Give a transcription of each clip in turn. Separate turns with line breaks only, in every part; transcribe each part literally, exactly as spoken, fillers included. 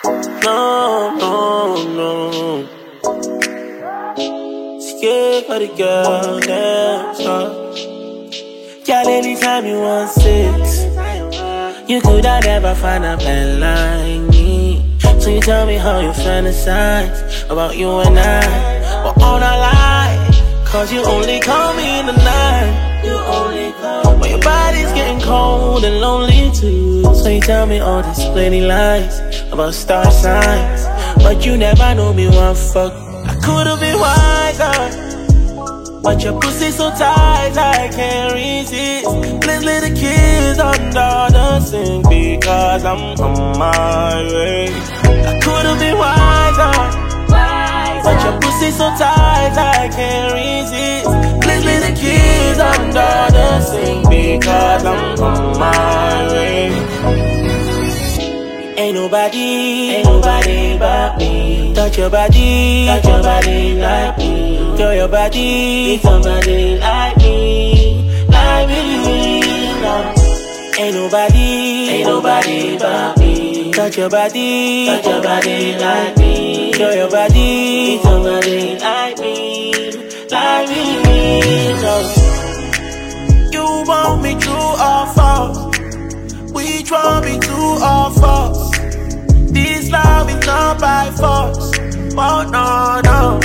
No, no, no. Scared for the girl, that's all. Girl, anytime you want sex, you could have never find a man like me. So you tell me how you fantasize about you and I. We're on a lie, cause you only call me in the night. You only call when your body's getting cold and lonely too. So you tell me all these plenty lies about star signs, but you never know me one fuck. I could've been wiser, but your pussy so tight I can't resist. Let's let the kids under the sink because I'm on my way. I could've been wiser, but your pussy so tight I can't resist. Let's let the kids under the sink because I'm on my way. Ain't nobody, ain't nobody but me. Touch your body, touch your body like me. Girl, your body, be somebody like me, like me, no. Ain't nobody, ain't nobody but me. Touch your body, touch your body like me. Girl, your body, be somebody like me, like me, no. You want me true or false? Which one be true or false? This love is not by force. Oh no, no.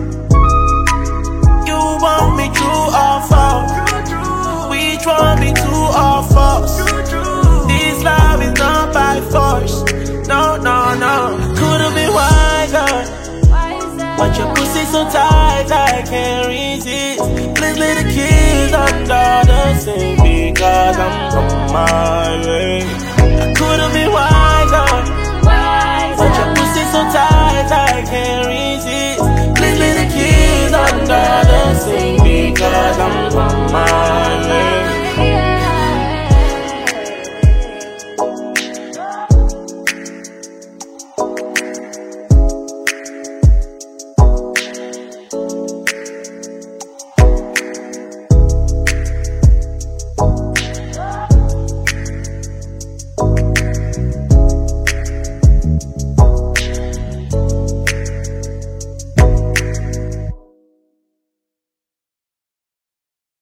You want me true or false? Which one be true or false? This love is not by force. No, no, no. Could've been wiser, but your pussy so tight I can't resist. Let's let the kids under the sink because I'm on my way. I could've been